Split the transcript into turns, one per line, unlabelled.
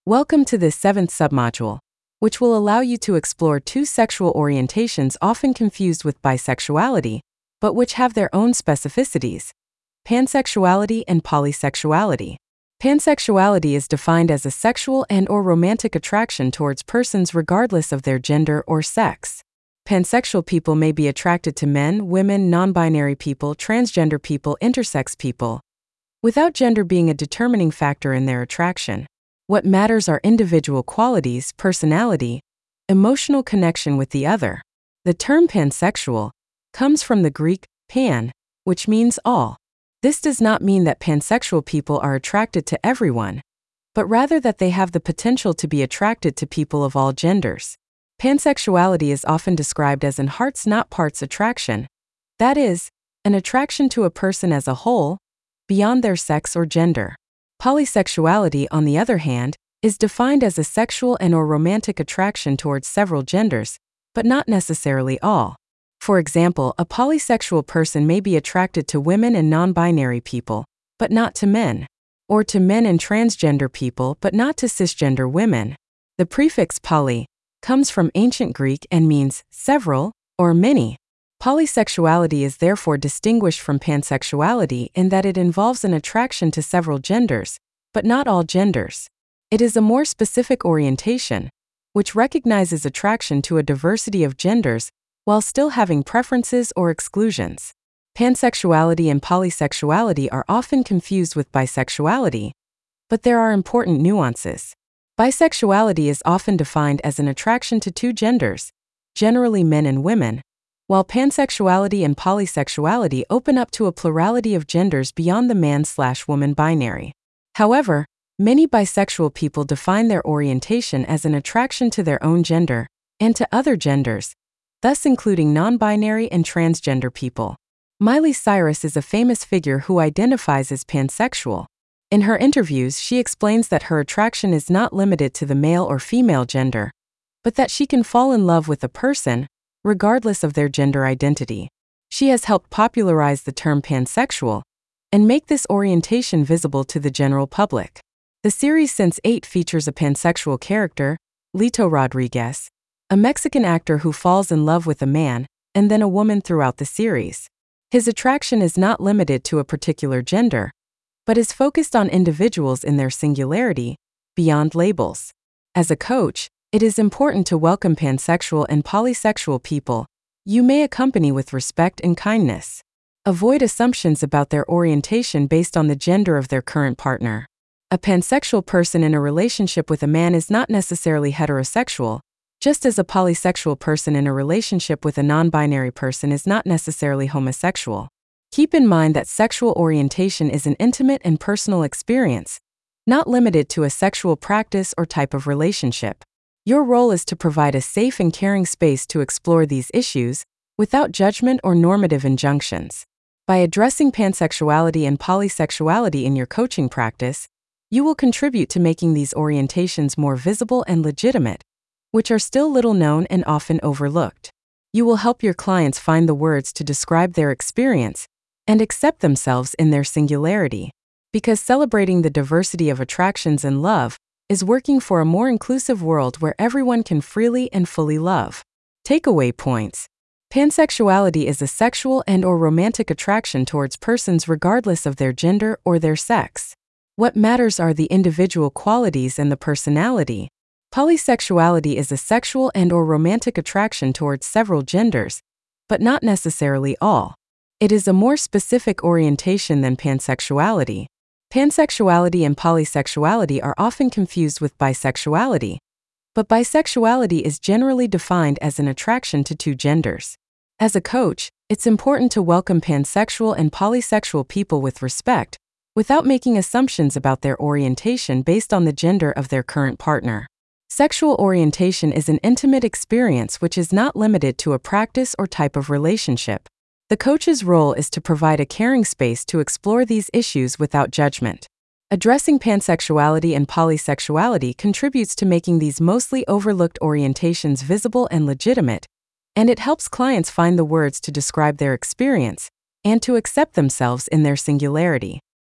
Welcome to this seventh submodule, which will allow you to explore two sexual orientations often confused with bisexuality, but which have their own specificities: pansexuality and polysexuality. Pansexuality is defined as a sexual and/or romantic attraction towards persons regardless of their gender or sex. Pansexual people may be attracted to men, women, non-binary people, transgender people, intersex people, without gender being a determining factor in their attraction. What matters are individual qualities, personality, emotional connection with the other. The term pansexual comes from the Greek pan, which means all. This does not mean that pansexual people are attracted to everyone, but rather that they have the potential to be attracted to people of all genders. Pansexuality is often described as an hearts not parts attraction, that is, an attraction to a person as a whole, beyond their sex or gender. Polysexuality, on the other hand, is defined as a sexual and/or romantic attraction towards several genders, but not necessarily all. For example, a polysexual person may be attracted to women and non-binary people, but not to men, or to men and transgender people, but not to cisgender women. The prefix poly comes from ancient Greek and means several or many. Polysexuality is therefore distinguished from pansexuality in that it involves an attraction to several genders, but not all genders. It is a more specific orientation, which recognizes attraction to a diversity of genders while still having preferences or exclusions. Pansexuality and polysexuality are often confused with bisexuality, but there are important nuances. Bisexuality is often defined as an attraction to two genders, generally men and women, while pansexuality and polysexuality open up to a plurality of genders beyond the man/woman binary. However, many bisexual people define their orientation as an attraction to their own gender and to other genders, thus including non-binary and transgender people. Miley Cyrus is a famous figure who identifies as pansexual. In her interviews, she explains that her attraction is not limited to the male or female gender, but that she can fall in love with a person, regardless of their gender identity. She has helped popularize the term pansexual and make this orientation visible to the general public. The series Sense8 features a pansexual character, Lito Rodriguez, a Mexican actor who falls in love with a man and then a woman throughout the series. His attraction is not limited to a particular gender, but is focused on individuals in their singularity, beyond labels. As a coach, it is important to welcome pansexual and polysexual people you may accompany with respect and kindness. Avoid assumptions about their orientation based on the gender of their current partner. A pansexual person in a relationship with a man is not necessarily heterosexual, just as a polysexual person in a relationship with a non-binary person is not necessarily homosexual. Keep in mind that sexual orientation is an intimate and personal experience, not limited to a sexual practice or type of relationship. Your role is to provide a safe and caring space to explore these issues without judgment or normative injunctions. By addressing pansexuality and polysexuality in your coaching practice, you will contribute to making these orientations more visible and legitimate, which are still little known and often overlooked. You will help your clients find the words to describe their experience and accept themselves in their singularity. Because celebrating the diversity of attractions and love is working for a more inclusive world where everyone can freely and fully love. Takeaway points. Pansexuality is a sexual and/or romantic attraction towards persons regardless of their gender or their sex. What matters are the individual qualities and the personality. Polysexuality is a sexual and/or romantic attraction towards several genders, but not necessarily all. It is a more specific orientation than pansexuality. Pansexuality and polysexuality are often confused with bisexuality, but bisexuality is generally defined as an attraction to two genders. As a coach, it's important to welcome pansexual and polysexual people with respect, without making assumptions about their orientation based on the gender of their current partner. Sexual orientation is an intimate experience which is not limited to a practice or type of relationship. The coach's role is to provide a caring space to explore these issues without judgment. Addressing pansexuality and polysexuality contributes to making these mostly overlooked orientations visible and legitimate, and it helps clients find the words to describe their experience and to accept themselves in their singularity.